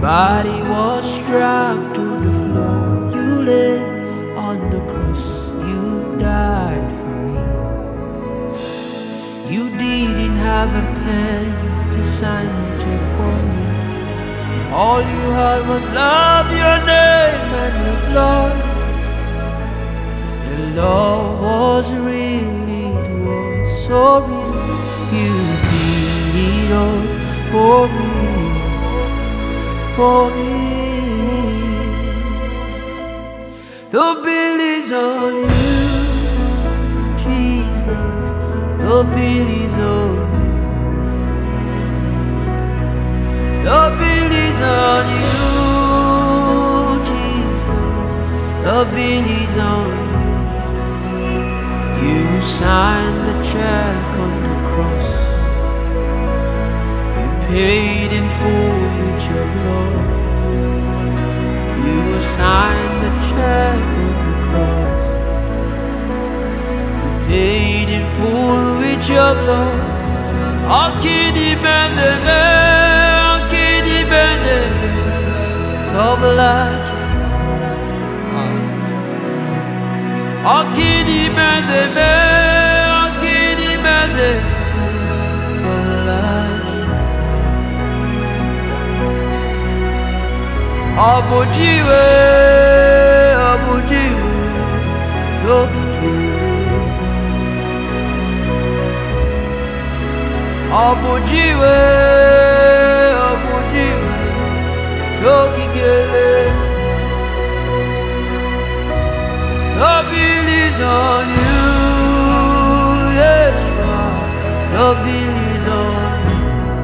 body was struck to the floor. You lay on the cross, you died for me. You didn't have a pen to sign the check for me. All you had was love, your name and your blood. Your love was real, it was so real. You did it all for me, for me. The bill is on you, Jesus. The bill is on you. The bill is on you, Jesus. The bill is on you. You signed the check on the cross. You paid in full with your blood. You signed the check on the cross. You paid in full with your blood. Akini benzeme, akini benzeme, soblaci. Akini benzeme, akini benzeme, soblaci. Abujiwe, abujiwe, yokiki. Abujiwe, abujiwe, yokikele. The bill is on you, Yeshua. The bill is on you.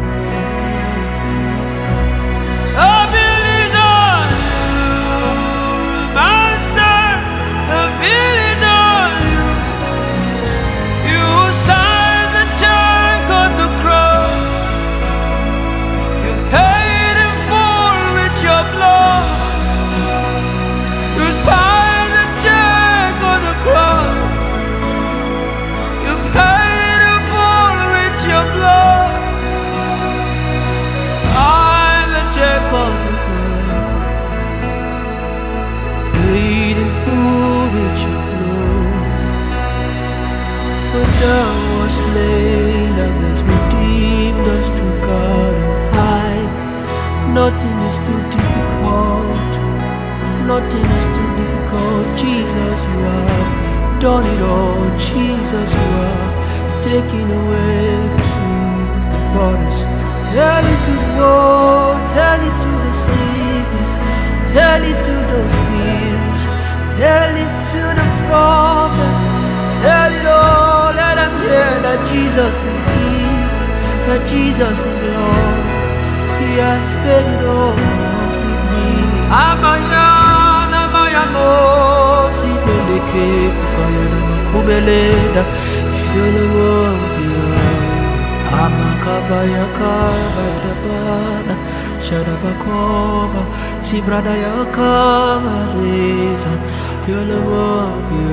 The bill is on you, Master. The bill is on you. You signed the check on the cross. You paid in full with your blood. You signed the check on the cross. You paid in full with your blood. Sign the check on the cross. Paid in full with your blood. But thou was slain that has redeemed us to God on high. Nothing is too difficult. Nothing is too difficult. Jesus, you have done it all. Jesus, you have taken away the sins, the borders. Tell it to the world, tell it to the sickness, tell it to those bills, tell it to the prophet, tell it all. Let them hear that Jesus is King, that Jesus is Lord. He has paid it all with me. Amayano, Sibeleke, Kukayana Makubeleda, Yolomoya, Amakabayaka, Badabana, Shadabakoba, Sibradayaka, Maleza, Yolomoya.